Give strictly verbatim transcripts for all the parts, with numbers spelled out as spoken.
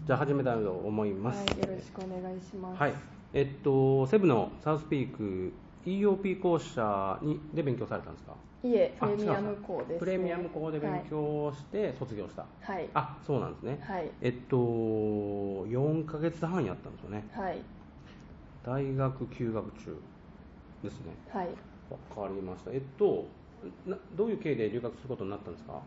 じゃあ始めたいと思います。 はい、よろしくお願いします。 はい。えっと、セブのサウスピーク イーオーピー 校舎にで勉強されたんですか？ いえ、プレミアム校ですね。 プレミアム校で勉強して卒業した。 はい。 あ、そうなんですね。 はい。 えっと、よんかげつはんやったんですよね。 はい。 大学休学中ですね。 はい。 わかりました。えっとな、どういう経緯で留学することになったんですか？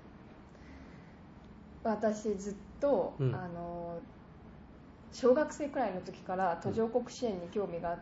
私ずっと、うん、あの小学生くらいの時から途上国支援に興味があって、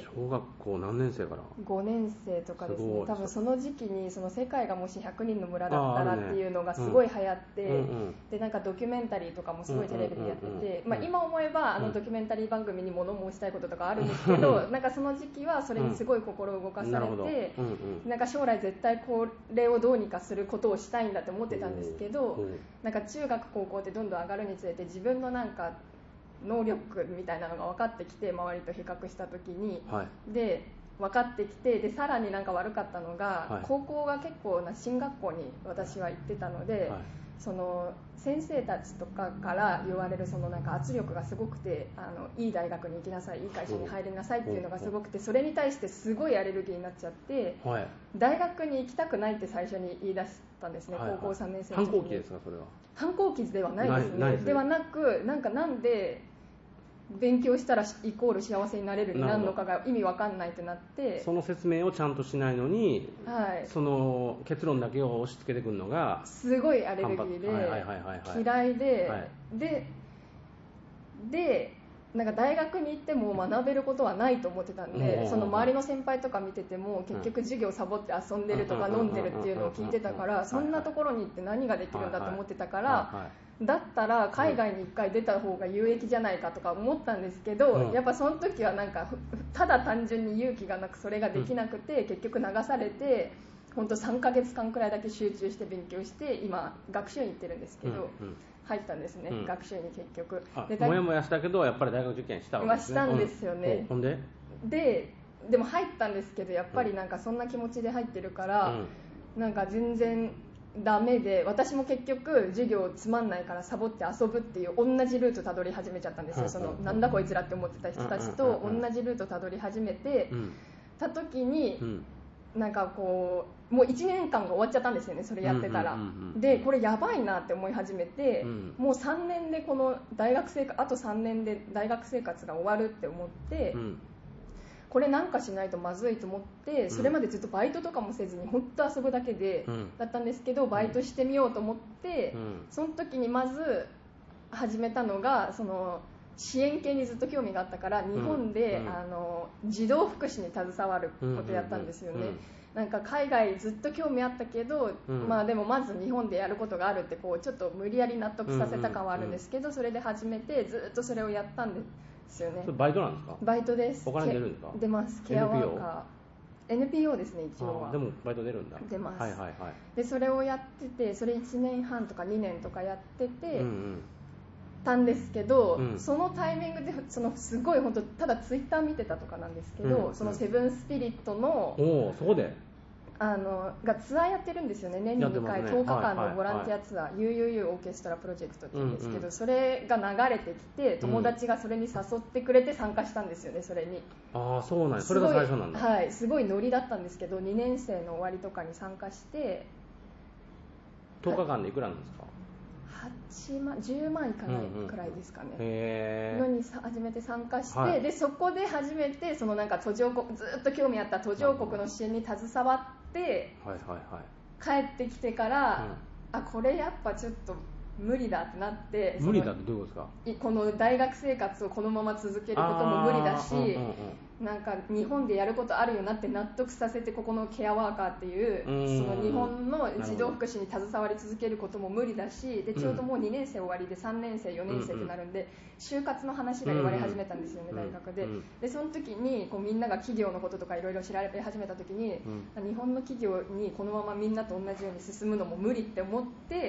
うん、小学校何年生から？ ごねん生とかですね。多分その時期にその世界がもしひゃくにんの村だったらっていうのがすごい流行って、ね、うん、でなんかドキュメンタリーとかもすごいテレビでやってて、まあ、今思えばあのドキュメンタリー番組に物申したいこととかあるんですけど、うん、なんかその時期はそれにすごい心を動かされて、うん、うん、なんか将来絶対これをどうにかすることをしたいんだって思ってたんですけど、うん、なんか中学高校ってどんどん上がるにつれて自分のなんか能力みたいなのが分かってきて、周りと比較した時に、はい、で分かってきて、でさらになんか悪かったのが、はい、高校が結構な進学校に私は行ってたので、はい、その先生たちとかから言われるそのなんか圧力がすごくて、あのいい大学に行きなさい、いい会社に入りなさいっていうのがすごくて、それに対してすごいアレルギーになっちゃって、はい、大学に行きたくないって最初に言い出したんですね、はいはい、高校さんねん生の時に。 反抗期ですか？それは反抗期ではないですね。ではなく、なんかなんで勉強したらイコール幸せになれるになるのかが意味わかんないってなって、 その説明をちゃんとしないのに、はい、その結論だけを押し付けてくるのがすごいアレルギーで嫌いで、はい、ででなんか大学に行っても学べることはないと思ってたんで、その周りの先輩とか見てても結局授業サボって遊んでるとか飲んでるっていうのを聞いてたから、そんなところに行って何ができるんだと思ってたから、だったら海外にいっかい出た方が有益じゃないかとか思ったんですけど、やっぱその時はなんかただ単純に勇気がなくそれができなくて、結局流されて本当さんかげつかんくらいだけ集中して勉強して、今学習院行ってるんですけど、入ったんですね、うん、学習に結局。 でもやもやしたけどやっぱり大学受験したわけですね。 したんですよね、 うん、ほんでででも入ったんですけど、やっぱりなんかそんな気持ちで入ってるから、うん、なんか全然ダメで、私も結局授業つまんないからサボって遊ぶっていう同じルートたどり始めちゃったんですよ、うん、そのなんだこいつらって思ってた人たちと同じルートたどり始めて、うん、た時に、うんなんかこうもういちねんかんが終わっちゃったんですよね、それやってたら、うんうんうんうん、でこれやばいなって思い始めて、うん、もうさんねんでこの大学生活あとさんねんで大学生活が終わるって思って、うん、これなんかしないとまずいと思って、それまでずっとバイトとかもせずに本当遊ぶだけで、うん、だったんですけど、バイトしてみようと思って、うん、その時にまず始めたのがその支援系にずっと興味があったから、日本で、うん、あの児童福祉に携わることやったんですよね、うんうんうん、なんか海外ずっと興味あったけど、うん、まあでもまず日本でやることがあるってこうちょっと無理やり納得させた感はあるんですけど、それで始めてずっとそれをやったんですよね。 それバイトなんですか？ バイトです。 お金出るんですか？ 出ます。ケアワーカー エヌピーオー ですね、一応は。 でもバイト出るんだ。 出ます、 はいはいはい、 でそれをやってて、それいちねんはんとかにねんとかやってて、うんうんたんですけど、うん、そのタイミングでそのすごい本当ただツイッター見てたとかなんですけど、うん、そのセブンスピリットの、 うん、おそこであのがツアーやってるんですよね、年ににかい、ね、とおかかんのボランティアツアー、はいはいはい、ユーユーユー オーケストラプロジェクトって言うんですけど、うんうん、それが流れてきて、友達がそれに誘ってくれて参加したんですよね、それに。 ああそうなんや、それが最初なんだ。 はい、すごいノリだったんですけど、にねん生の終わりとかに参加して。 とおかかんでいくらなんですか？ はちまんじゅうまんいかないくらいですかね、うんうん、 へのに初めて参加して、はい、でそこで初めてそのなんか途上国ずっと興味あった途上国の支援に携わって、はいはいはい、帰ってきてから、うん、あこれやっぱちょっと無理だってなって、 無理だってどういうことですか？この大学生活をこのまま続けることも無理だし、うんうんうん、なんか日本でやることあるよなって納得させて、ここのケアワーカーっていうその日本の児童福祉に携わり続けることも無理だし、でちょうどもうにねん生終わりでさんねん生よねん生ってなるんで、就活の話が言われ始めたんですよね、大学で。でその時にこうみんなが企業のこととかいろいろ調べ始めた時に、日本の企業にこのままみんなと同じように進むのも無理って思って、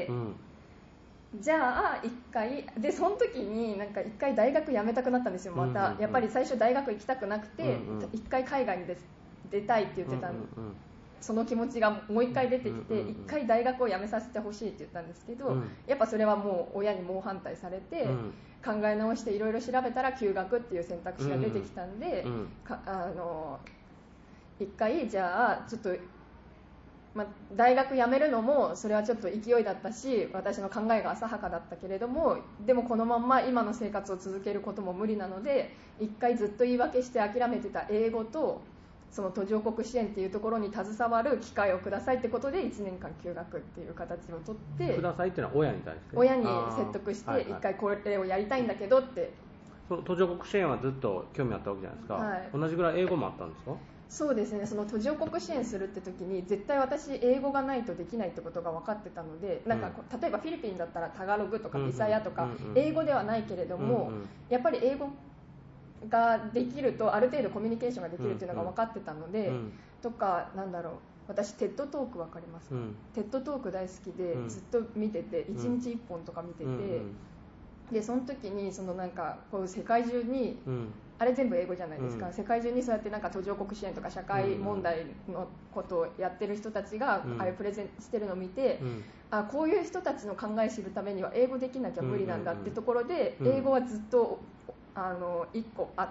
じゃあ一回で、その時になんか一回大学辞めたくなったんですよ、また、うんうんうん、やっぱり最初大学行きたくなくて、うんうん、一回海外に出たいって言ってたんその気持ちがもう一回出てきて、一回大学を辞めさせてほしいって言ったんですけど、うん、やっぱそれはもう親に猛反対されて、うん、考え直していろいろ調べたら休学っていう選択肢が出てきたんで、うんうん、かあの一回じゃあちょっと、まあ、大学辞めるのもそれはちょっと勢いだったし、私の考えが浅はかだったけれども、でもこのまんま今の生活を続けることも無理なので、一回ずっと言い訳して諦めてた英語とその途上国支援っていうところに携わる機会をくださいってことでいちねんかん休学っていう形をとって、 くださいっていうのは親に対して親に説得して一回これをやりたいんだけどって、はいはい、 その途上国支援はずっと興味あったわけじゃないですか、はい、同じぐらい英語もあったんですか？ そうですね、その途上国支援するって時に絶対私英語がないとできないってことが分かってたので、なんか例えばフィリピンだったらタガログとかビサヤとか英語ではないけれども、やっぱり英語ができるとある程度コミュニケーションができるっていうのが分かってたので、うんうん、とかなんだろう、私テッドトーク分かりますか、うん、テッドトーク大好きでずっと見てて、うん、いちにちいっぽんとか見てて、うん、でその時にそのなんかこう世界中に、うん、あれ全部英語じゃないですか、うん、世界中にそうやってなんか途上国支援とか社会問題のことをやってる人たちがあれプレゼンしてるのを見て、うん、あこういう人たちの考え知るためには英語できなきゃ無理なんだってところで、英語はずっとあのいっこあって。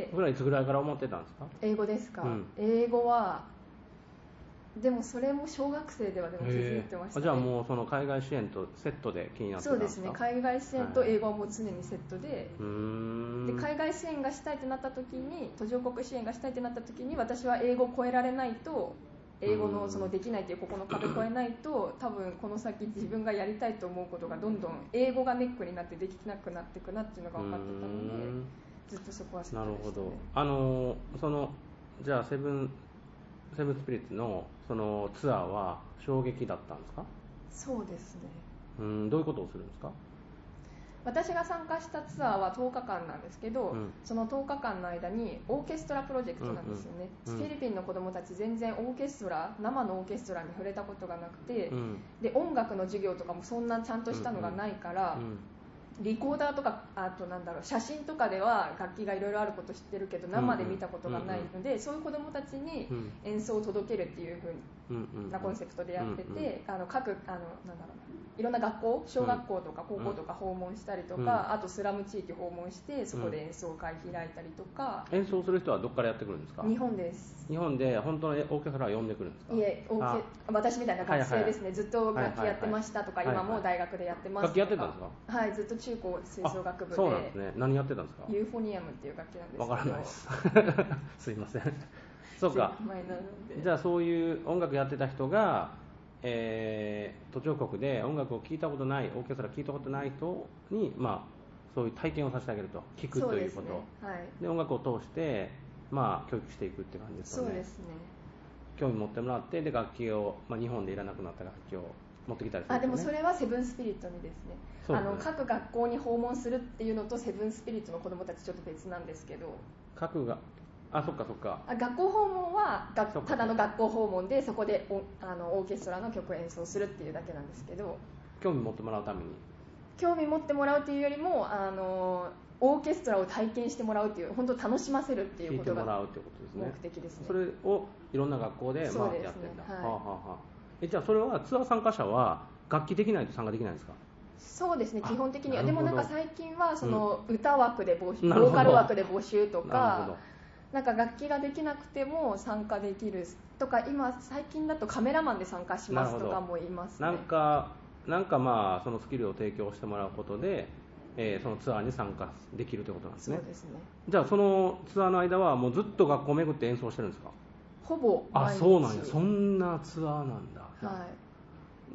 それはいつぐらいから思ってたんですか？ 英語ですか、うん、英語はでもそれも小学生ではでも気づいてました、ね、 じゃあもうその海外支援とセットで気になってたんですか？ そうですね、海外支援と英語はもう常にセットで、はい、で海外支援がしたいとなった時に、途上国支援がしたいとなった時に、私は英語を超えられないと、英語のそのできないというここの壁を越えないと、多分この先自分がやりたいと思うことがどんどん英語がネックになってできなくなっていくなっていうのが分かってたので、ずっとそこはセットでしたね。 なるほど。あのそのじゃあセブンセブンスピリッツのそのツアーは衝撃だったんですか？ そうですね。 うん、どういうことをするんですか？ 私が参加したツアーはとおかかんなんですけど、うん、そのとおかかんの間にオーケストラプロジェクトなんですよね、うんうん、フィリピンの子どもたち全然オーケストラ生のオーケストラに触れたことがなくて、うん、で音楽の授業とかもそんなちゃんとしたのがないから、うんうん、リコーダーとかあとなんだろう写真とかでは楽器がいろいろあること知ってるけど生で見たことがないので、うんうん、そういう子どもたちに演奏を届けるっていう風なコンセプトでやってて、うんうん、あの各あのなんだろういろんな学校、小学校とか高校とか訪問したりとか、うん、あとスラム地域訪問してそこで演奏会開いたりとか、 うん、演奏する人はどこからやってくるんですか？ 日本です。 日本で本当のオーケストラを呼んでくるんですか？ いえ、オーケ私みたいな学生ですね、はいはい、ずっと楽器やってましたとか、はいはい、今も大学でやってますとか、 楽器やってたんですか？ はい、ずっと中高吹奏楽部で。 そうなんですね。何やってたんですか？ ユーフォニアムっていう楽器なんですけど。 わからないですすいませんそうか。じゃあそういう音楽やってた人がえー、途上国で音楽を聴いたことない、オーケストラ聴いたことない人に、まあ、そういう体験をさせてあげると、聴くということ で,、ねはい、で音楽を通して、まあ、教育していくって感じですよね。 そうですね。 興味持ってもらってで楽器を、まあ、日本でいらなくなった楽器を持ってきたりするんですよね。 あでもそれはセブンスピリットにですね、そうですね、あの各学校に訪問するっていうのとセブンスピリットの子どもたちちょっと別なんですけど、 各があ、そっかそっか。 学校訪問はただの学校訪問でそこでおあのオーケストラの曲を演奏するっていうだけなんですけど、 興味持ってもらうために興味持ってもらうというよりもあのオーケストラを体験してもらうっていう、本当楽しませるっていうことが目的ですね。 それをいろんな学校で回ってやってるんだ。はい、はあはあ、えじゃあそれはツアー参加者は楽器できないと参加できないんですか？ そうですね、基本的には。でもなんか最近はその歌枠で募集、うん、ボーカル枠で募集とか、なんか楽器ができなくても参加できるとか、今最近だとカメラマンで参加しますとかもいますね。 なんかなんかまあそのスキルを提供してもらうことで、えー、そのツアーに参加できるということなんですね。 そうですね。 じゃあそのツアーの間はもうずっと学校を巡って演奏してるんですか？ ほぼ毎日。 あ、そうなんや。そんなツアーなんだ。 はい。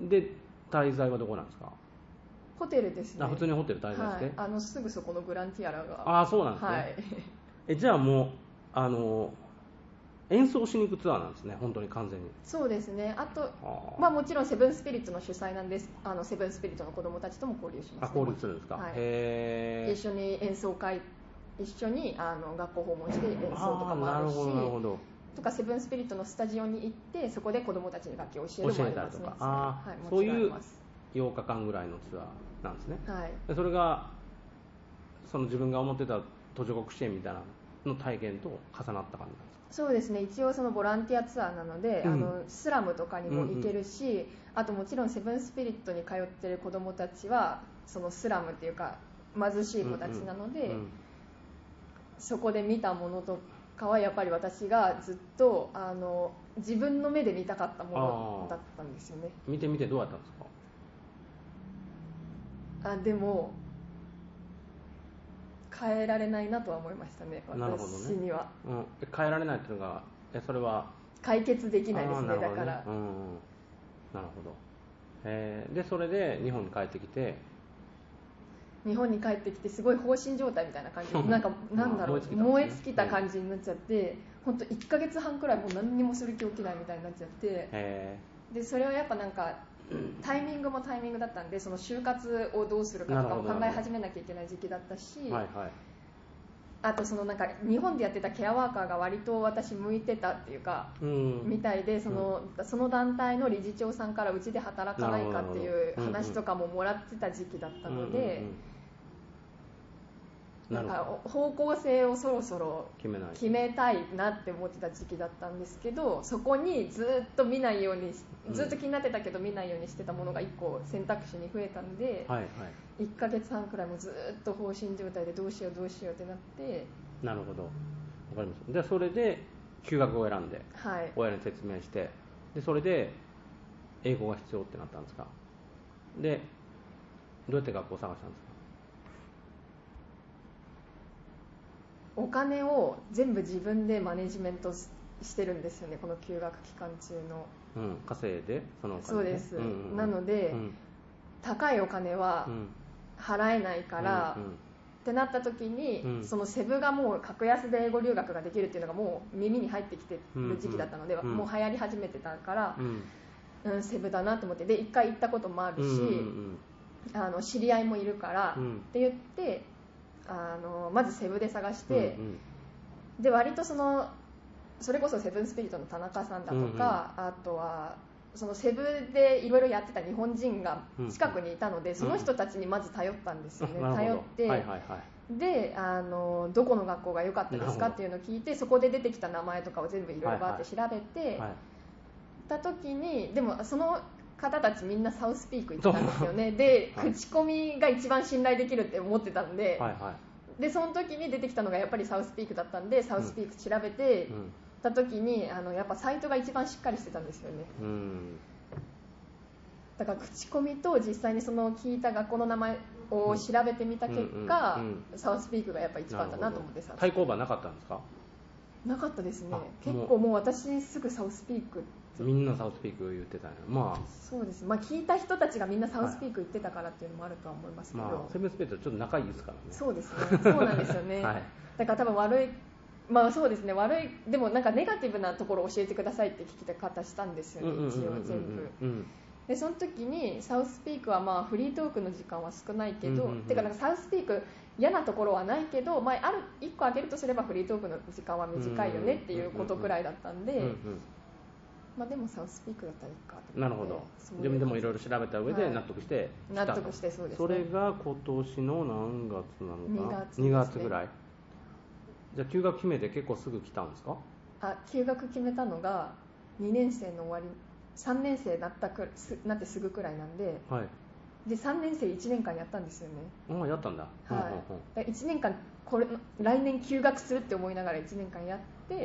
で滞在はどこなんですか？ ホテルですね。 あ、普通にホテル滞在して、はい、 あのすぐそこのグランティアラが。 あ、そうなんですね。はい、えじゃあもうあの演奏しに行くツアーなんですね、本当に完全に。 そうですね。あと、まあ、もちろんセブンスピリッツの主催なんです。あのセブンスピリッツの子どもたちとも交流します、 ね。あ、交流するんですか。 はい、 へ一緒に演奏会、一緒にあの学校訪問して演奏とかもあるし、 なるほどとかセブンスピリッツのスタジオに行ってそこで子どもたちに楽器を教えるもありますね。 あ、はい、そういうようかかんぐらいのツアーなんですね。はい、でそれがその自分が思ってた途上国支援みたいなの体験と重なった感じなんですか？ そうですね、一応そのボランティアツアーなので、うん、あのスラムとかにも行けるし、うんうん、あともちろんセブンスピリットに通ってる子どもたちはそのスラムっていうか貧しい子たちなので、うんうんうん、そこで見たものとかはやっぱり私がずっとあの自分の目で見たかったものだったんですよね。 見てみてどうだったんですか？ あでも変えられないなとは思いましたね、私には。 なるほどね。うん、変えられないっていうのが、えそれは解決できないですね、ねだから。 うんうん、なるほど。えー、でそれで日本に帰ってきて、 日本に帰ってきてすごい放心状態みたいな感じでなんかなんだろう燃え尽きた感じになっちゃって、本当いっかげつはんくらいもう何にもする気起きないみたいになっちゃって、 へでそれはやっぱなんかタイミングもタイミングだったんで、その就活をどうするかとかも考え始めなきゃいけない時期だったし、 はいはい、 あとそのなんか日本でやってたケアワーカーが割と私向いてたっていうか、うん、みたいで、その、うん、その団体の理事長さんからうちで働かないかっていう話とかももらってた時期だったので、なんか方向性をそろそろ決めたいなって思ってた時期だったんですけど、そこにずっと見ないように、ずっと気になってたけど見ないようにしてたものがいっこ選択肢に増えたんで、はいはい、いっかげつはんくらいもずっと放心状態でどうしようどうしようってなって。 なるほど、わかります。でそれで休学を選んで、はい、親に説明して、でそれで英語が必要ってなったんですか？でどうやって学校を探したんですか？ お金を全部自分でマネジメントしてるんですよね、この休学期間中の。 うん、稼いでそのお金、ね、 そうです、 うんうんうん、 なので、うん、高いお金は払えないから、うんうん、ってなった時に、うん、そのセブがもう格安で英語留学ができるっていうのがもう耳に入ってきてる時期だったので、うんうん、もう流行り始めてたから、うんうん、セブだなと思って、で一回行ったこともあるし、うんうんうん、あの知り合いもいるから、うん、って言ってあのまずセブで探して、うんうん、で割とそのそれこそセブンスピリットの田中さんだとか、うんうん、あとはそのセブでいろいろやってた日本人が近くにいたので、うん、その人たちにまず頼ったんですよね、うん、頼って、はいはいはい、であのどこの学校が良かったですかっていうのを聞いて、そこで出てきた名前とかを全部いろいろバーって調べて、はいはい、た時にでもその方たちみんなサウスピーク行ったんですよね。で、はい、口コミが一番信頼できるって思ってたんで、はいはい、でその時に出てきたのがやっぱりサウスピークだったんで、サウスピーク調べて、うんうん、た時にあのやっぱサイトが一番しっかりしてたんですよね。うん、だから口コミと実際にその聞いた学校の名前を調べてみた結果、うんうんうんうん、サウスピークがやっぱ一番だなと思って。 対抗馬なかったんですか？ なかったですね。結構もう私すぐサウスピークみんなサウスピーク言ってたんや。まあそうです、まあ、聞いた人たちがみんなサウスピーク行ってたからっていうのもあるとは思いますけど、 まあ、セブンスピリットちょっと仲いいですからね。 そうですね、そうなんですよね、はい、だから多分悪い、まあそうですね、悪い、でもなんかネガティブなところを教えてくださいって聞き方したんですよね、一応全部。でその時にサウスピークはまあフリートークの時間は少ないけど、うんうんうん、てかなんかサウスピーク嫌なところはないけど、まあ、あるいっこ挙げるとすればフリートークの時間は短いよねっていうことくらいだったんで、うんうんうん、まあ、でもサウスピークだったらいいかと。 なるほど。自分でもいろいろ調べた上で納得して来た、はい、納得して、そうですね。 それが今年の何月なのかな？ にがつですね。 にがつぐらい。じゃあ休学決めて結構すぐ来たんですか？ あ、休学決めたのがにねん生の終わり、さんねん生なったくなってすぐくらいなんで、はい、でさんねん生いちねんかんやったんですよね。 ああ、やったんだ。 はい。いちねんかんこれ来年休学するって思いながらいちねんかんやって、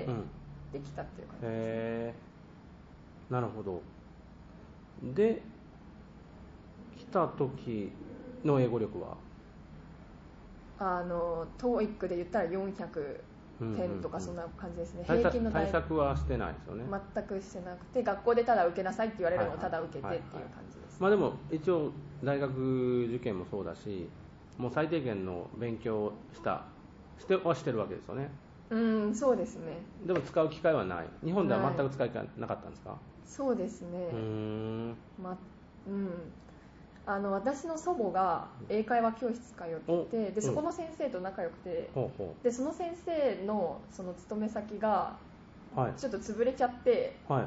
うん、できたっていう感じですね。 へー、なるほど。で来た時の英語力はあの トーイック で言ったらよんひゃくてんとかそんな感じですね。 うんうんうん、平均の対策はしてないですよね。 全くしてなくて、学校でただ受けなさいって言われるのをただ受けてっていう感じです。 まあでも一応大学受験もそうだし、もう最低限の勉強したしてはしてるわけですよね。 うん、そうですね。 でも使う機会はない。日本では全く使いなかったんですか？ そうですね。 うーん、 ま、うん。あの私の祖母が英会話教室通ってて、でそこの先生と仲良くて、うん、でその先生のその勤め先がちょっと潰れちゃって、はい、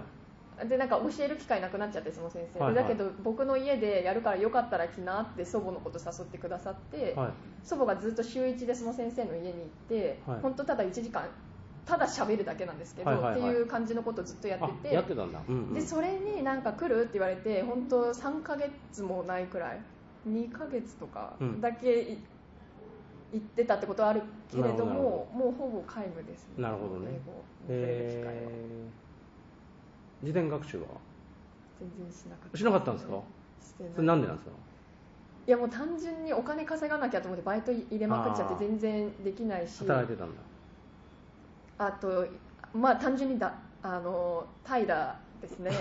でなんか教える機会なくなっちゃって、その先生、はいはい、だけど僕の家でやるからよかったら来なって祖母のこと誘ってくださって、はい、祖母がずっと週いちでその先生の家に行って、はい、本当ただいちじかんただ喋るだけなんですけど、はいはいはい、っていう感じのことをずっとやってて、 やってたんだ、うんうん、 でそれになんか来るって言われて本当さんかげつもないくらいにかげつとかだけ行ってたってことはあるけれども、もうほぼ皆無ですね。 なるほどね。 英語を触れる機会は、 えー、自伝学習は全然しなかった、 しなかったんですか？してない。それなんでなんですか？ いやもう単純にお金稼がなきゃと思ってバイト入れまくっちゃって全然できないし、 働いてたんだ。 あとまあ単純にだあの平ですね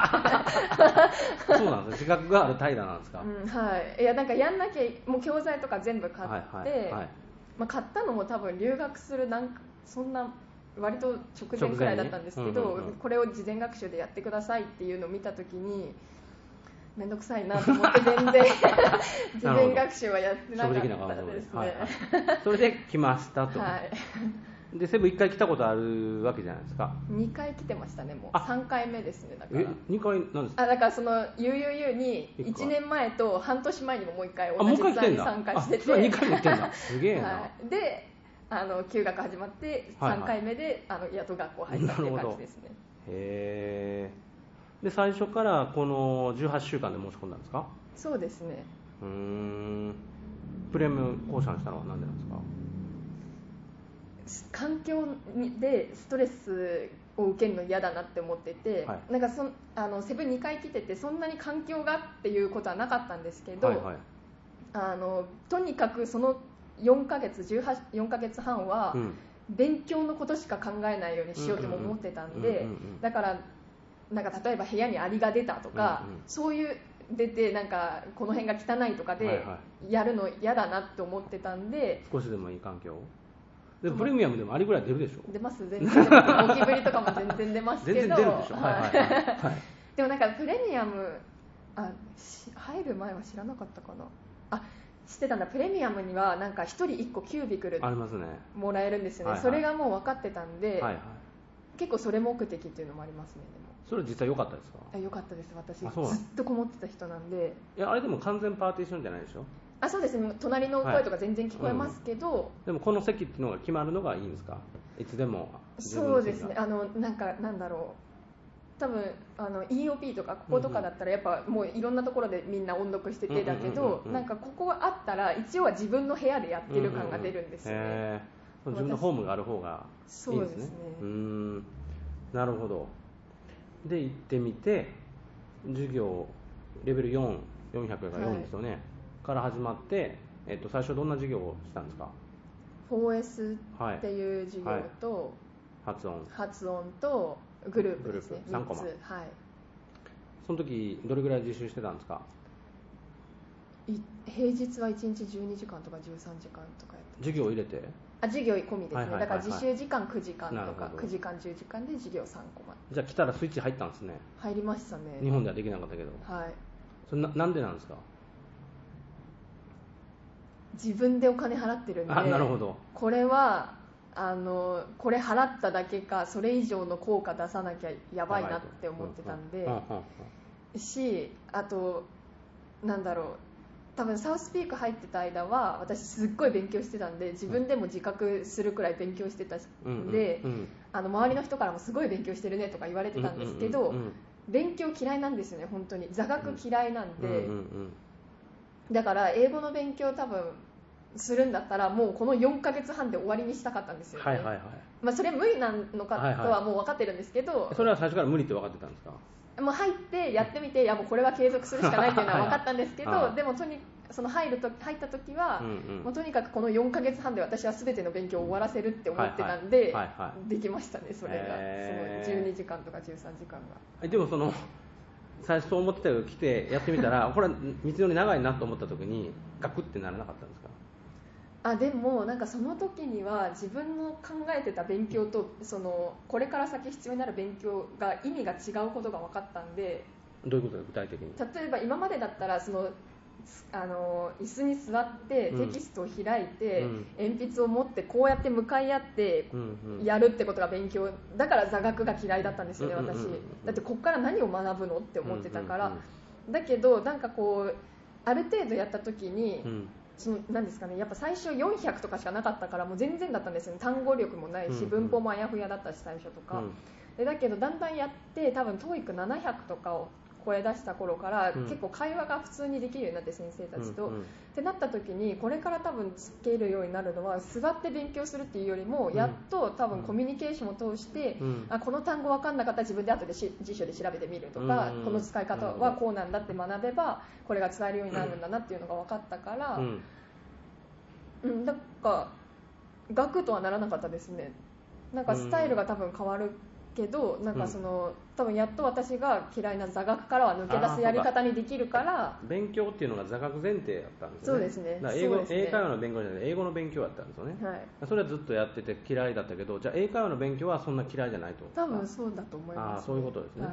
そうなんです。自覚がある平なんですか？ うん、はい。いやなんかやんなきゃもう教材とか全部買って、はいはいはい、まあ、買ったのも多分留学するなんかそんな割と直前くらいだったんですけど、うんうんうん、これを事前学習でやってくださいっていうのを見たときにめんどくさいなと思って全然事前学習はやってなかったですね。はいはい、 それで来ましたと。 はい。 でセブンいっかい来たことあるわけじゃないですか。 にかい来てましたね。もうさんかいめですね。だからえにかいなんですか？ あだからその ユーユーユー にいちねんまえと半年前にももういっかい同じツアーに参加してて、 それにかいも来てんだ。すげえな、 はい、であの休学始まってさんかいめで、はいはい、あのやっと学校入ったっていう感じですね。 へー。で最初からこのじゅうはちしゅうかんで申し込んだんですか？ そうですね。 うーん。プレミアム講師にしたのは何でなんですか？ 環境でストレスを受けるの嫌だなって思ってて、はい、なんかそあのセブンにかい来ててそんなに環境がっていうことはなかったんですけど、はいはい、あのとにかくそのよんかげつよんかげつはんは勉強のことしか考えないようにしようとも思ってたんで、だからなんか例えば部屋にアリが出たとか、うんうん、そういう出てなんかこの辺が汚いとかでやるの嫌だなって思ってたんで、はいはい、 少しでもいい環境でプレミアムでもありぐらい出るでしょ？ 出ます、全然出ます。ゴキブリとかも全然出ますけど全然出るでしょ、はいはいはい、 でもなんかプレミアムあ入る前は知らなかったかなあ知ってたんだ。プレミアムにはなんかひとりいっこキュービクルもらえるんですよね、はいはい、それがもう分かってたんで、はいはい、結構それ目的っていうのもありますね。でもそれ実際良かったですか？ 良かったです。私ずっとこもってた人なんで。 いやあれでも完全パーティションじゃないでしょ？ あそうですね。隣の声とか全然聞こえますけど、はいうん、 でもこの席っていうのが決まるのがいいんですか？いつでもそうですね。あのなんかなんだろう多分あの イーオーピー とかこことかだったらやっぱもういろんなところでみんな音読しててだけど、なんかここがあったら一応は自分の部屋でやってる感が出るんですよね。うんうんうん、 自分のホームがある方がいいですね。 そうですね。 うーんなるほど。で行ってみて授業レベルよん、よんひゃくがよんですよね、はい、から始まって、えっと、最初どんな授業をしたんですか？ フォーエス っていう授業と、はいはい、 発音発音とグループですね。 さんコマ、はい、その時どれぐらい実習してたんですか？ 平日はいちにちじゅうにじかんとかじゅうさんじかんとかやって授業を入れてあ授業込みですね、はいはいはいはい、だから実習時間くじかんとかくじかんじゅうじかんで授業さんコマ。 じゃあ来たらスイッチ入ったんですね。 入りましたね。 日本ではできなかったけど。 はい。 それ な, なんでなんですか？ 自分でお金払ってるんで。 あなるほど。 これはあのこれ払っただけかそれ以上の効果出さなきゃやばいなって思ってたんで、しあとなんだろう多分サウスピーク入ってた間は私すっごい勉強してたんで自分でも自覚するくらい勉強してたんで、うんうんうん、あの周りの人からもすごい勉強してるねとか言われてたんですけど、うんうんうん、勉強嫌いなんですよね。本当に座学嫌いなんで、うんうんうん、だから英語の勉強多分するんだったらもうこのよんかげつはんで終わりにしたかったんですよね、はいはいはい、まあ、それ無理なのかとはもう分かってるんですけど、はいはい、 それは最初から無理って分かってたんですか？ もう入ってやってみていやもうこれは継続するしかないっていうのは分かったんですけどはい、はい、でもとにその入ると入った時は、うんうん、もうとにかくこのよんかげつはんで私は全ての勉強を終わらせるって思ってたんで、はいはいはいはい、できましたね。それがそのじゅうにじかんとかじゅうさんじかんが。 でもその最初そう思ってたけど来てやってみたらこれ道のり長いなと思った時にガクってならなかったんですか？ あでもなんかその時には自分の考えてた勉強とそのこれから先必要になる勉強が意味が違うことが分かったんで。 どういうことですか具体的に？ 例えば今までだったらそのあの椅子に座ってテキストを開いて、うん、鉛筆を持ってこうやって向かい合ってやるってことが勉強だから座学が嫌いだったんですよね私。だってこっから何を学ぶのって思ってたから、うんうんうん、だけどなんかこうある程度やった時に、うん、 そのなんですかね、やっぱ最初よんひゃくとかしかなかったからもう全然だったんですよね。単語力もないし、文法もあやふやだったし最初とか、うん、でだけどだんだんやって多分 トーイックななひゃくとかを超え出した頃から、うん、結構会話が普通にできるようになって先生たちと、うんうん、ってなった時にこれから多分つけるようになるのは座って勉強するっていうよりも、うん、やっと多分コミュニケーションを通して、うん、あこの単語分かんなかったら自分で後で辞書で調べてみるとか、うん、この使い方はこうなんだって学べばこれが使えるようになるんだなっていうのが分かったから、うんうん、なんか学とはならなかったですね。なんかスタイルが多分変わるけど、なんかその、うん、多分やっと私が嫌いな座学からは抜け出すやり方にできるから。 勉強っていうのが座学前提だったんですね。 そうですね。 だから英語、英会話の勉強じゃなくて英語の勉強だったんですよね、はい、それはずっとやってて嫌いだったけど、じゃあ英会話の勉強はそんな嫌いじゃないと。 多分そうだと思います、ね、 あそういうことですね、はい、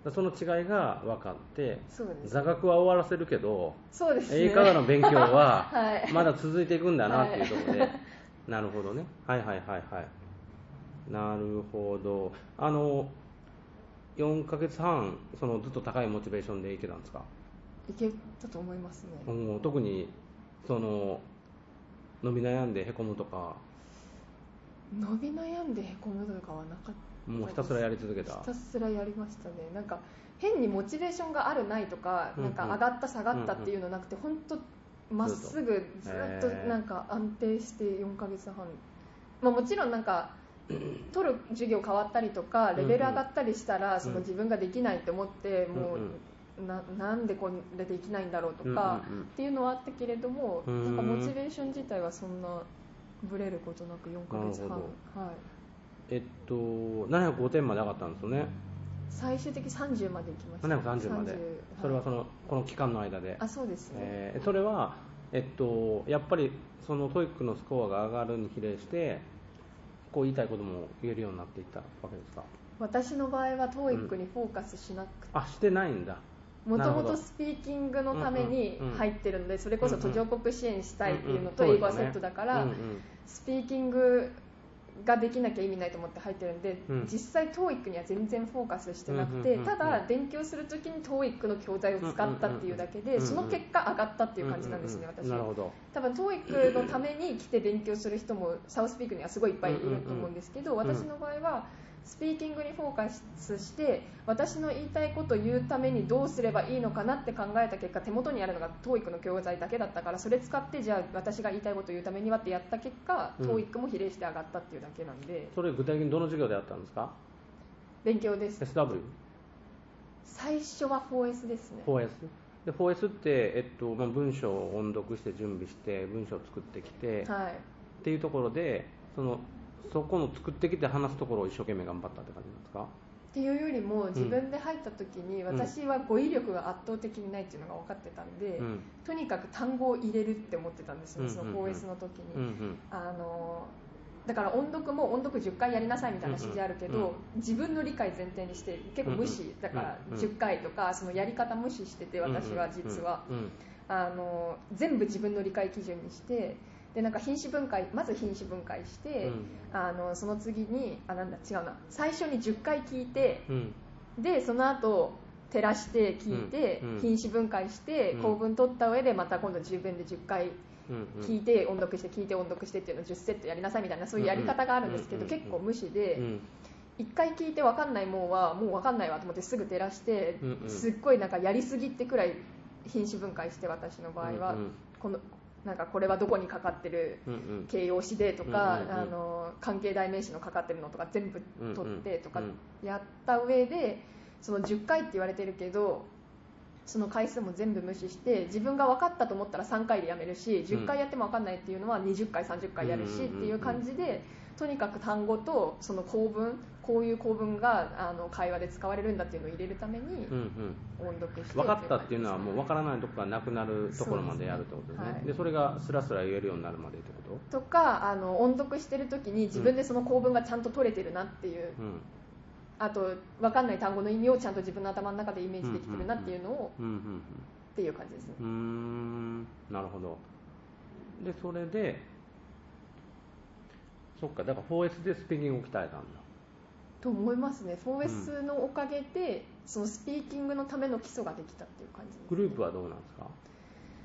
その違いが分かって、 そうです、ね、 座学は終わらせるけど、 そうですね、 英会話の勉強はまだ続いていくんだなっていうところで、はい、なるほどね、はいはいはいはい、なるほど。あのよんかげつはんそのずっと高いモチベーションでいけたんですか？ いけたと思いますね。 うん、特にその伸び悩んでへこむとか。 伸び悩んでへこむとかはなかった。 もうひたすらやり続けた。 ひたすらやりましたね。なんか変にモチベーションがあるないとか、うんうん、なんか上がった下がったっていうのなくて、うんうん、本当まっすぐずっとなんか安定してよんかげつはん、まあ、もちろんなんか取る授業変わったりとかレベル上がったりしたら、その自分ができないと思ってもう な, なんでこれできないんだろうとかっていうのはあったけれども、なんかモチベーション自体はそんなブレることなくよんかげつはん、はい、 えっとななひゃくごてんまで上がったんですよね。 最終的にさんじゅうまで行きました。 ななひゃくさんじゅうまで、はい、それはそのこの期間の間で。 あそうですね、 えー、それは、えっと、やっぱりそのトイックのスコアが上がるに比例してこう言いたいことも言えるようになっていったわけですか？ 私の場合は トーイック にフォーカスしなくて、 うん、あしてないんだ。 もともとスピーキングのために入ってるので、それこそ途上国支援したいっていうのと英語はセットだからスピーキングができなきゃ意味ないと思って入ってるんで、実際 トーイック には全然フォーカスしてなくて、ただ勉強するときに トーイック の教材を使ったっていうだけで、その結果上がったっていう感じなんですね、私。 なるほど。 多分 トーイック のために来て勉強する人もサウスピークにはすごいいっぱいいると思うんですけど、私の場合はスピーキングにフォーカスして私の言いたいことを言うためにどうすればいいのかなって考えた結果、手元にあるのが トーイック の教材だけだったから、それ使ってじゃあ私が言いたいことを言うためにはってやった結果、うん、トーイック も比例して上がったっていうだけなんで。 それ具体的にどの授業でやったんですか？ 勉強です。 エスダブリュー？ 最初は フォーエス ですね。 フォーエス で フォーエス って、えっとまあ、文章を音読して準備して文章を作ってきて、はい、っていうところでそのそこの作ってきて話すところを一生懸命頑張ったって感じなんですか？ っていうよりも自分で入った時に私は語彙力が圧倒的にないっていうのが分かってたんで、うん、とにかく単語を入れるって思ってたんですよ、その フォーエス の時に、うんうん、あのだから音読も音読じゅっかいやりなさいみたいな指示あるけど、うんうん、自分の理解前提にして結構無視だからじゅっかいとかそのやり方無視してて、私は実は、うんうん、あの全部自分の理解基準にしてでなんか品詞分解まず品詞分解して、うん、あのその次にあなんだ違うな最初にじゅっかい聞いて、うん、でその後照らして聞いて、うん、品詞分解して構文取った上でまた今度自分でじゅっかい聞いて音読して聞いて音読してっていうのをじゅっセットやりなさいみたいなそういうやり方があるんですけど、結構無視で、いっかい聞いて分かんないもんはもう分かんないわと思ってすぐ照らしてすっごいなんかやりすぎってくらい品詞分解して、私の場合はこのなんかこれはどこにかかってる形容詞でとか、うんうん、あの関係代名詞のかかってるのとか全部取ってとかやった上で、そのじゅっかいって言われてるけどその回数も全部無視して自分が分かったと思ったらさんかいでやめるし、じゅっかいやっても分かんないっていうのはにじゅっかいさんじゅっかいやるしっていう感じで、とにかく単語とその構文こういう構文があの会話で使われるんだっていうのを入れるために音読して、 分かったっていうのはもう分からないところがなくなるところまでやるってことですね。 そうですね、はい、でそれがスラスラ言えるようになるまでってこととか、あの音読してる時に自分でその構文がちゃんと取れてるなっていう、うん、あと分かんない単語の意味をちゃんと自分の頭の中でイメージできてるなっていうのをっていう感じですね。 うーん、なるほど。でそれでそっか、だから フォーエス でスピーキングを鍛えたんだと思いますね。 フォーエス のおかげで、うん、そのスピーキングのための基礎ができたっていう感じです、ね、 グループはどうなんですか？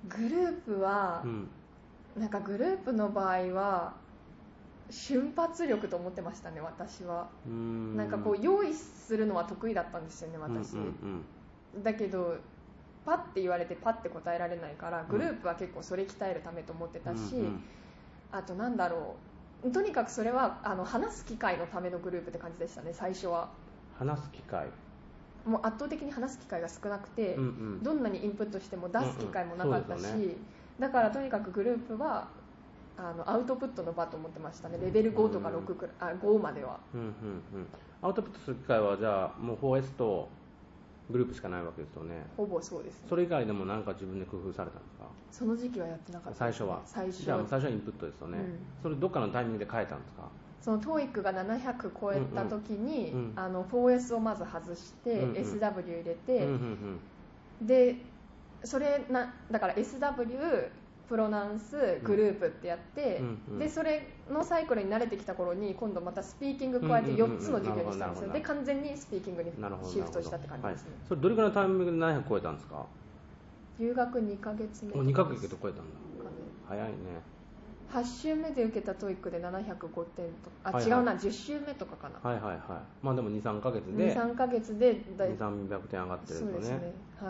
グループは、うん、なんかグループの場合は瞬発力と思ってましたね、私は。うーん、なんかこう用意するのは得意だったんですよね、私、うんうんうん、だけどパッて言われてパッて答えられないから、グループは結構それ鍛えるためと思ってたし、うんうん、あとなんだろう、とにかくそれはあの話す機会のためのグループって感じでしたね、最初は。 話す機会、 もう圧倒的に話す機会が少なくて、うんうん、どんなにインプットしても出す機会もなかったし、うんうんね、だからとにかくグループはあのアウトプットの場と思ってましたね、レベルごとかろくくらい、あごまでは、うんうんうん、 アウトプットする機会はじゃあもう フォーエス とグループしかないわけですよね。 ほぼそうです、ね、 それ以外でも何か自分で工夫されたんですか？ その時期はやってなかった、ね、 最初は。 最初じゃあ最初はインプットですよね、うん、それどっかのタイミングで変えたんですか？ その トーイック がななひゃく超えた時に、うんうん、あの フォーエス をまず外して、うんうん、エスダブリュー 入れて、うんうんうん、でそれなだから エスダブリュー プロナンスグループってやって、うんうん、でそれのサイクルに慣れてきた頃に今度またスピーキング加えてよっつの授業にしたんですよ。で完全にスピーキングにシフトしたって感じですね、 はい、それどれくらいのタイミングでななひゃく超えたんですか？ 留学にかげつめ。 にかげつで超えたんだ、早いね。 はち週目で受けた トーイック でななひゃくごてんとか、あ、はいはい、違うな、じゅっ週目とかかな。 はいはいはい。まあでも にさんかげつでにさんかげつでにせんさんびゃくてん上がってるんですよね。 そうですね、はい。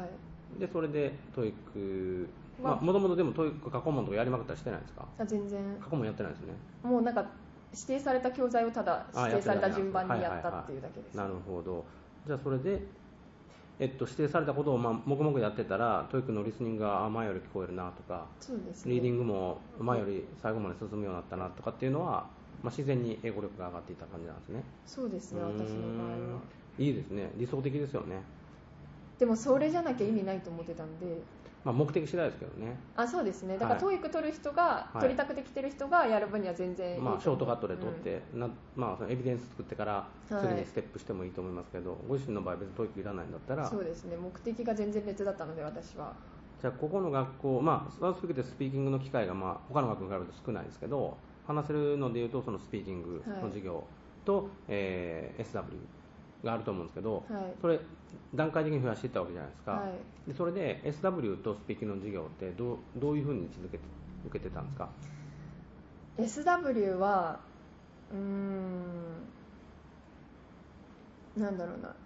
でそれで トーイック、まあもともとでも トーイック 過去問とかやりまくったりしてないですか？ あ、全然過去問やってないですね。 もうなんか指定された教材をただ指定された順番にやったっていうだけです。 なるほど。じゃあそれでえっと、指定されたことを、まあ、黙々やってたら トーイック のリスニングが前より聞こえるなとか、 そうですね、 リーディングも前より最後まで進むようになったなとかっていうのは、まあ、自然に英語力が上がっていった感じなんですね。 そうですね、私の場合は。 いいですね、理想的ですよね。 でもそれじゃなきゃ意味ないと思ってたんで、 まあ、目的次第ですけどね。 あ、そうですね、だから トーイック 取る人が、はい、取りたくて来てる人がやる分には全然いいと思う、 まあ、ショートカットで取って、うん、なまあ、そのエビデンス作ってから次にステップしてもいいと思いますけど、はい、ご自身の場合別に トーイック いらないんだったら。 そうですね、目的が全然別だったので私は。 じゃあここの学校、まあ、スタートスピークでスピーキングの機会が、まあ、他の学校に比べると少ないですけど、話せるのでいうとそのスピーキングの授業と、はい、えー、エスダブリュー があると思うんですけど、はい、それ段階的に増やしていったわけじゃないですか、はい、でそれで エスダブリュー とスピーキングの授業ってどう、どういうふうに続けて受けてたんですか？ エスダブリュー はうーんなんだろうな、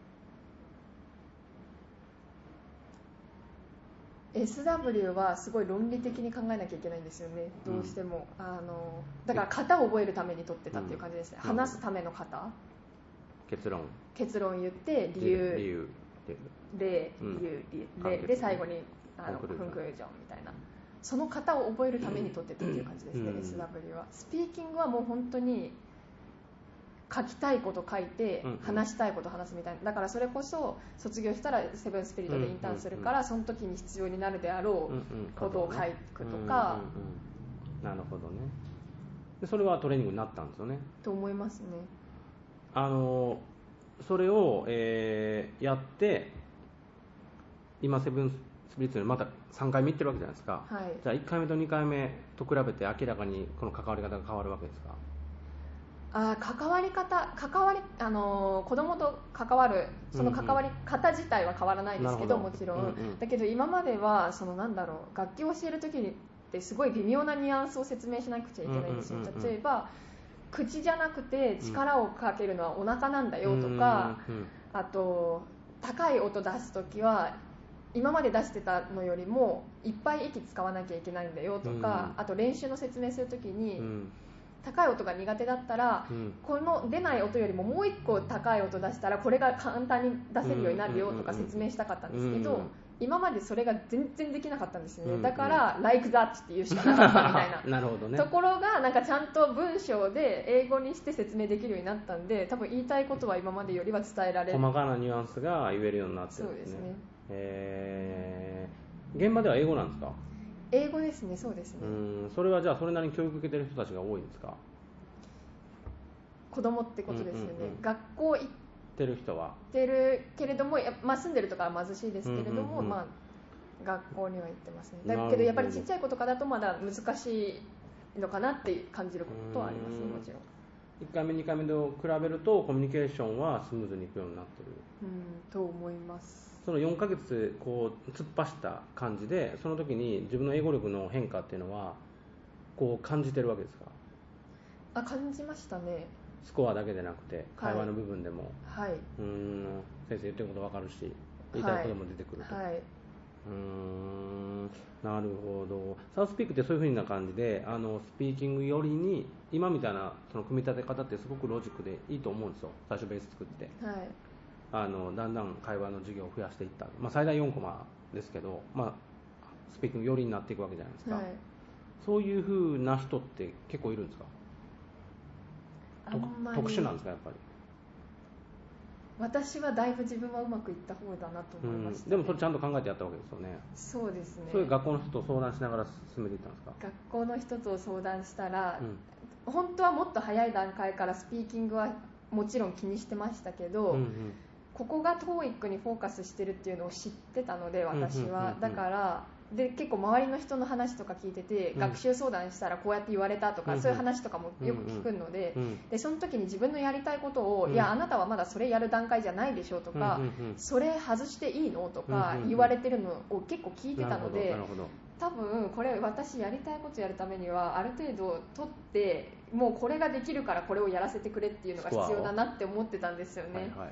エスダブリュー はすごい論理的に考えなきゃいけないんですよね、どうしても、うん、あのだから型を覚えるために取ってたっていう感じですね、うん、話すための型、 結論結論言って理由、 理由例、理由、例で最後にあのコンクルージョンみたいな、その型を覚えるために取ってたっていう感じですね、うん、エスダブリュー は。スピーキングはもう本当に書きたいこと書いて話したいこと話すみたいな、だからそれこそ卒業したらセブンスピリットでインターンするから、その時に必要になるであろうことを書くとか。 なるほどね。でそれはトレーニングになったんですよね。 と思いますね。 あのそれを、えー、やって今セブンスピリットでまたさんかいめ行ってるわけじゃないですか、はい、じゃあいっかいめとにかいめと比べて明らかにこの関わり方が変わるわけですか？ あ、関わり方、関わり、あの子供と関わるその関わり方自体は変わらないですけど、うんうん、もちろん、うんうん、だけど今まではそのなんだろう、楽器を教える時にってすごい微妙なニュアンスを説明しなくちゃいけないんですよ、うんうんうんうん、例えば口じゃなくて力をかけるのはお腹なんだよとか、うんうんうん、あと高い音出す時は今まで出してたのよりもいっぱい息使わなきゃいけないんだよとか、うん、あと練習の説明する時に、うん、高い音が苦手だったら、うん、この出ない音よりももう一個高い音出したらこれが簡単に出せるようになるよとか説明したかったんですけど、うんうんうん、今までそれが全然できなかったんですよね、うんうん、だから like that って言うしかなかったみたいななるほど、ね、 ところがなんかちゃんと文章で英語にして説明できるようになったんで、多分言いたいことは今までよりは伝えられる、 細かなニュアンスが言えるようになってるんですね。そうですね。えー、現場では英語なんですか？ 英語ですね。そうですね。 うん、それはじゃあそれなりに教育受けてる人たちが多いんですか？ 子供ってことですよね、うんうんうん、学校行ってる人は行ってるけれども、まあ、住んでるとかは貧しいですけれども、うんうんうん、まあ、学校には行ってますね。だけどやっぱりちっちゃい子とかだとまだ難しいのかなって感じることはありますね、もちろん。 いっかいめにかいめと比べるとコミュニケーションはスムーズにいくようになってる、 うん、と思います。 そのよんかげつこう突っ走った感じで、その時に自分の英語力の変化っていうのはこう感じてるわけですか？ あ、感じましたね。 スコアだけでなくて会話の部分でも、 はい、うーん先生言ってること分かるし言いたいことも出てくると、 はい、はい、 うーんなるほど。サウスピークってそういう風な感じで、あのスピーキング寄りに今みたいなその組み立て方ってすごくロジックでいいと思うんですよ。最初ベース作って、 はい、 あのだんだん会話の授業を増やしていった、まあ、最大よんコマですけど、まあ、スピーキング寄りになっていくわけじゃないですか、はい、そういう風な人って結構いるんですか？ あんまり特殊なんですかやっぱり？ 私はだいぶ自分はうまくいった方だなと思いました、ね、 うん、でもそれちゃんと考えてやったわけですよね。 そうですね。 そういう学校の人と相談しながら進めていったんですか？ 学校の人と相談したら、うん、本当はもっと早い段階からスピーキングはもちろん気にしてましたけど、うんうん、ここが トーイック にフォーカスしてるっていうのを知ってたので私は、うんうんうんうん、だからで結構周りの人の話とか聞いてて、うん、学習相談したらこうやって言われたとか、うん、そういう話とかもよく聞くので、うんうん、でその時に自分のやりたいことを、うん、いやあなたはまだそれやる段階じゃないでしょとか、うんうんうん、それ外していいのとか言われてるのを結構聞いてたので、多分これ私やりたいことやるためにはある程度取ってもうこれができるからこれをやらせてくれっていうのが必要だなって思ってたんですよね。はいはい、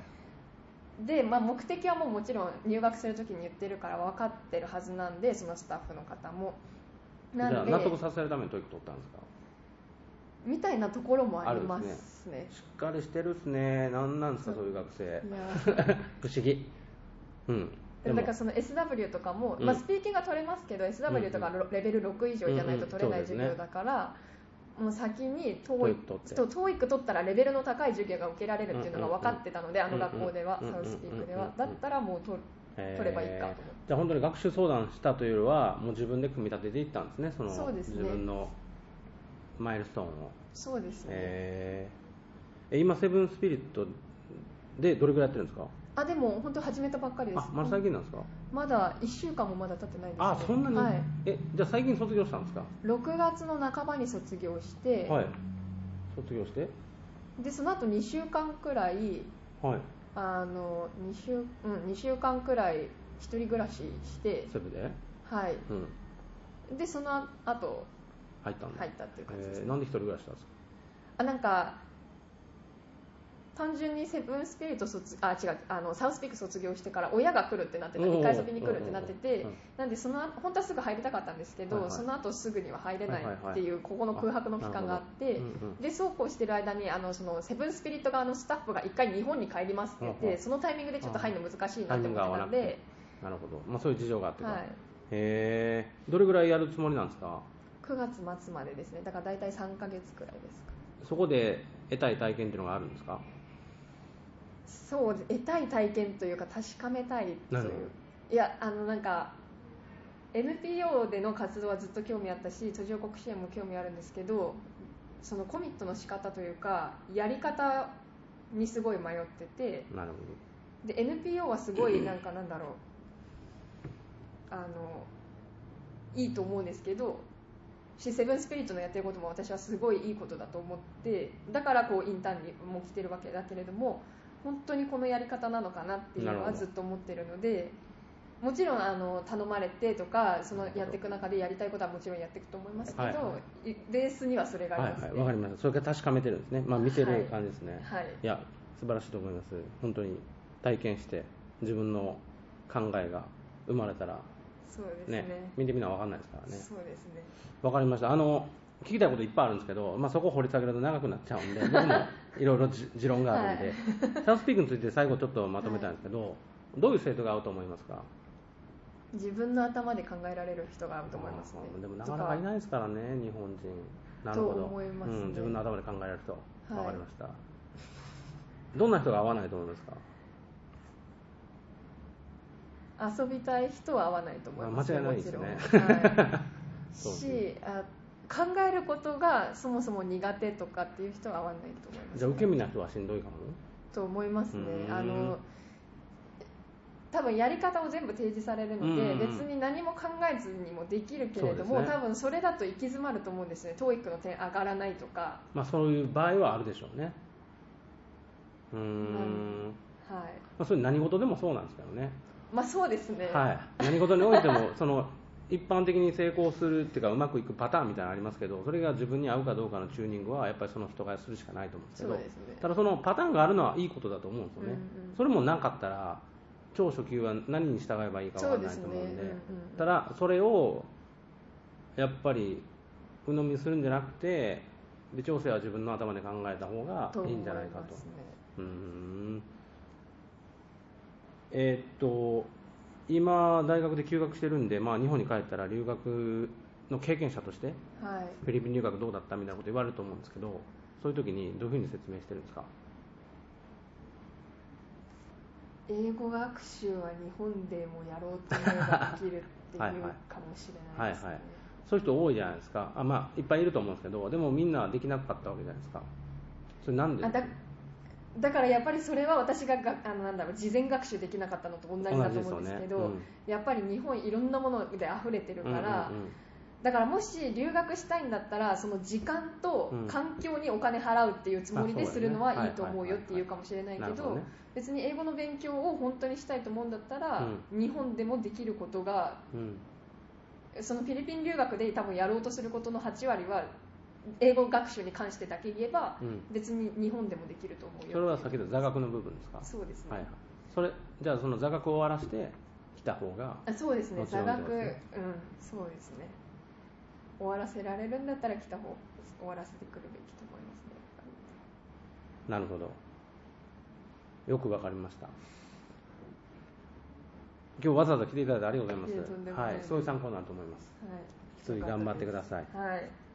でまあ、目的はもうもちろん入学するときに言ってるから分かってるはずなんで、そのスタッフの方もなんでじゃあ納得させるためにトイック取ったんですかみたいなところもありますね。すねしっかりしてるっすね。何なんですかそういう学生。いや不思議、うん、 でだからその エスダブリュー とかも、うんまあ、スピーキングは取れますけど エスダブリュー とかレベルろく以上じゃないと取れない授業だから、うんうんもう先に トーイック トーイック 取ったらレベルの高い授業が受けられるっていうのが分かってたので、あの学校では、サウスピークではだったらもう取取ればいいかと思って、 じゃあ本当に学習相談したというよりはもう自分で組み立てていったんですね、そのそうですね、 自分のマイルストーンを。 そうですね、 えー、今セブンスピリットでどれぐらいやってるんですか？ あでも本当始めたばっかりです。 あまだ最近なんですか？ まだいっしゅうかんもまだ経ってないです、ね、 あそんなに、 はい、 えじゃあ最近卒業したんですか？ ろくがつの半ばに卒業して、 はい、卒業してでその後にしゅうかんくらい、 はい、 あの 2, 週、うん、にしゅうかんくらい一人暮らししてセブで、 はい、 うん、 でその後入ったんだ入ったっていう感じです、ね、 えー、なんで一人暮らししたんですか？ あなんか単純にセブンスピリット卒あ違うあのサウスピーク卒業してから親が来るってなってた、いっかい遊びに来るってなってて、なんでその本当はすぐ入りたかったんですけど、はいはい、その後すぐには入れないっていうここの空白の期間があって、うんうん、でそうこうしてる間にあのそのセブンスピリット側のスタッフがいっかい日本に帰りますって言って、うんうん、そのタイミングでちょっと入るの難しいなって思ってたんで、 なるほど、まあ、そういう事情があってか、 はい、 へーどれぐらいやるつもりなんですか？ くがつ末までですね。だから大体さんかげつくらいですか。 そこで得たい体験っていうのがあるんですか？ そう得たい体験というか確かめたいという、いやあのなんか エヌピーオー での活動はずっと興味あったし途上国支援も興味あるんですけど、そのコミットの仕方というかやり方にすごい迷ってて、 なるほどで エヌピーオー はすごいなんかなんだろうあのいいと思うんですけど、セブンスピリットのやってることも私はすごいいいことだと思って、だからこうインターンにも来てるわけだけれども、本当にこのやり方なのかなっていうのはずっと思ってるので、もちろんあの頼まれてとかそのやっていく中でやりたいことはもちろんやっていくと思いますけど、はいはい、ベースにはそれがありますね。 はいはい、わかりました。それから確かめてるんですね。まあ見てる感じですね。 はい、はい、 いや素晴らしいと思います。本当に体験して自分の考えが生まれたら、 そうですね、 ね、見てみなわかんないですからね。 そうですね。 わかりました。あの聞きたいこといっぱいあるんですけど、まあ、そこを掘り下げると長くなっちゃうんで僕もいろいろ持論があるんで、はい、サウスピークについて最後ちょっとまとめたんですけど、はい、どういう生徒が合うと思いますか？ 自分の頭で考えられる人が合うと思いますね。 でもなかなかいないですからね日本人。なるほどと思いますね、 うん、自分の頭で考えられる人、 はい、 わかりました。どんな人が合わないと思いますか？ 遊びたい人は合わないと思います、 ね、間違いないですね、 はい、しあ考えることがそもそも苦手とかっていう人は合わないと思います、ね、 じゃあ受け身な人はしんどいかもと思いますね。あの多分やり方を全部提示されるので、別に何も考えずにもできるけれども、ね、多分それだと行き詰まると思うんですね。 トーイック の点上がらないとか、 まあ、そういう場合はあるでしょうね。うーん、 はい、 まあ、それ何事でもそうなんですけどね。 まあそうですね、 はい、何事においてもその一般的に成功するっていうかうまくいくパターンみたいなのありますけど、それが自分に合うかどうかのチューニングはやっぱりその人がするしかないと思うんですけど、 そうですね、 ただそのパターンがあるのはいいことだと思うんですよね、 うんうん、 それもなかったら超初級は何に従えばいいか分からないと思うんで、 そうですね、うんうん、 ただそれをやっぱり鵜呑みにするんじゃなくて微調整は自分の頭で考えた方がいいんじゃないかと。うーんえー、っと今大学で休学してるんで、まあ、日本に帰ったら留学の経験者として、はい、フィリピン留学どうだったみたいなこと言われると思うんですけど、そういう時にどういうふうに説明してるんですか？ 英語学習は日本でもやろうと思えばできるっていうかもしれないですね。はいはい、 そういう人多いじゃないですか。あ、まあ、いっぱいいると思うんですけど、でもみんなできなかったわけじゃないですか。それなんで？ あだだからやっぱりそれは私ががあのなんだろう事前学習できなかったのと同じだと思うんですけど、ね、うん、やっぱり日本いろんなもので溢れてるから、うんうんうん、だからもし留学したいんだったらその時間と環境にお金払うっていうつもりでするのはいいと思うよっていうかもしれないけど、別に英語の勉強を本当にしたいと思うんだったら、うん、日本でもできることが、うん、そのフィリピン留学で多分やろうとすることのはち割は英語学習に関してだけ言えば、うん、別に日本でもできると思うよ。 それは先ほど座学の部分ですか？ そうですね、 はい、それじゃあその座学を終わらせて来た方が、 あ、そうですね、座学、うん、そうですね、終わらせられるんだったら来た方終わらせてくるべきと思いますね。 なるほど、よくわかりました。今日わざわざ来ていただいてありがとうございます。はい、そういう参考になると思います。はい、一人頑張ってください。 はい。